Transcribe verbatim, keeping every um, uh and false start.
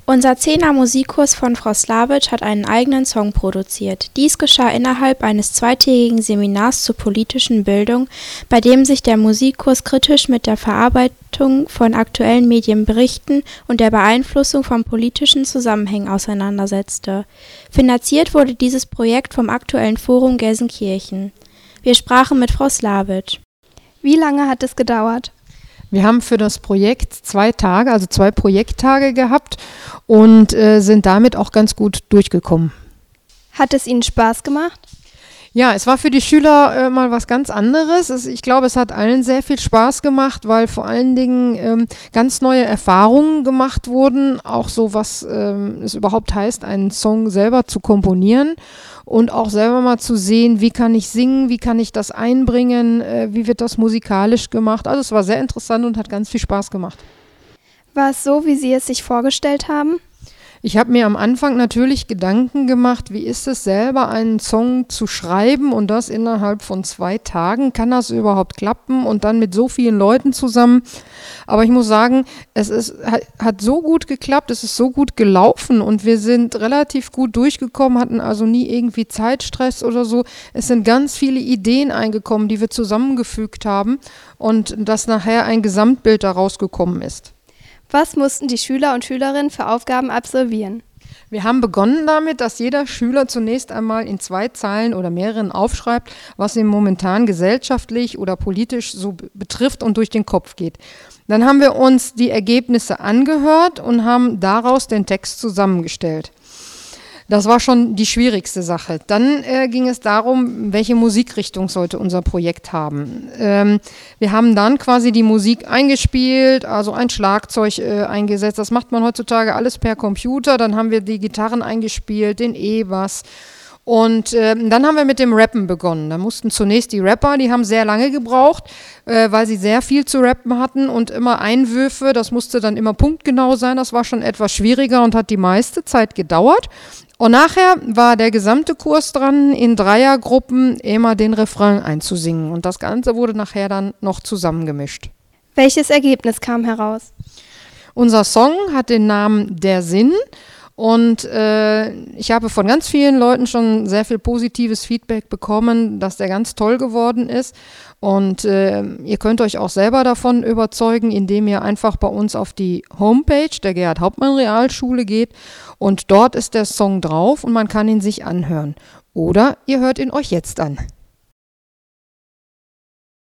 Unser Zehner Musikkurs von Frau Slavic hat einen eigenen Song produziert. Dies geschah innerhalb eines zweitägigen Seminars zur politischen Bildung, bei dem sich der Musikkurs kritisch mit der Verarbeitung von aktuellen Medienberichten und der Beeinflussung von politischen Zusammenhängen auseinandersetzte. Finanziert wurde dieses Projekt vom Aktuellen Forum Gelsenkirchen. Wir sprachen mit Frau Slavic. Wie lange hat es gedauert? Wir haben für das Projekt zwei Tage, also zwei Projekttage gehabt und äh, sind damit auch ganz gut durchgekommen. Hat es Ihnen Spaß gemacht? Ja, es war für die Schüler äh, mal was ganz anderes. Es, ich glaube, es hat allen sehr viel Spaß gemacht, weil vor allen Dingen ähm, ganz neue Erfahrungen gemacht wurden, auch so was ähm, es überhaupt heißt, einen Song selber zu komponieren und auch selber mal zu sehen, wie kann ich singen, wie kann ich das einbringen, äh, wie wird das musikalisch gemacht. Also es war sehr interessant und hat ganz viel Spaß gemacht. War es so, wie Sie es sich vorgestellt haben? Ich habe mir am Anfang natürlich Gedanken gemacht, wie ist es selber, einen Song zu schreiben und das innerhalb von zwei Tagen. Kann das überhaupt klappen und dann mit so vielen Leuten zusammen? Aber ich muss sagen, es ist, hat so gut geklappt, es ist so gut gelaufen und wir sind relativ gut durchgekommen, hatten also nie irgendwie Zeitstress oder so. Es sind ganz viele Ideen eingekommen, die wir zusammengefügt haben und dass nachher ein Gesamtbild daraus gekommen ist. Was mussten die Schüler und Schülerinnen für Aufgaben absolvieren? Wir haben begonnen damit, dass jeder Schüler zunächst einmal in zwei Zeilen oder mehreren aufschreibt, was ihm momentan gesellschaftlich oder politisch so betrifft und durch den Kopf geht. Dann haben wir uns die Ergebnisse angehört und haben daraus den Text zusammengestellt. Das war schon die schwierigste Sache. Dann äh, ging es darum, welche Musikrichtung sollte unser Projekt haben. Ähm, wir haben dann quasi die Musik eingespielt, also ein Schlagzeug äh, eingesetzt. Das macht man heutzutage alles per Computer. Dann haben wir die Gitarren eingespielt, den E-Bass. Und äh, dann haben wir mit dem Rappen begonnen. Da mussten zunächst die Rapper, die haben sehr lange gebraucht, äh, weil sie sehr viel zu rappen hatten und immer Einwürfe, das musste dann immer punktgenau sein. Das war schon etwas schwieriger und hat die meiste Zeit gedauert. Und nachher war der gesamte Kurs dran, in Dreiergruppen immer den Refrain einzusingen. Und das Ganze wurde nachher dann noch zusammengemischt. Welches Ergebnis kam heraus? Unser Song hat den Namen Der Sinn. Und äh, ich habe von ganz vielen Leuten schon sehr viel positives Feedback bekommen, dass der ganz toll geworden ist. Und äh, ihr könnt euch auch selber davon überzeugen, indem ihr einfach bei uns auf die Homepage der Gerhard-Hauptmann-Realschule geht. Und dort ist der Song drauf und man kann ihn sich anhören. Oder ihr hört ihn euch jetzt an.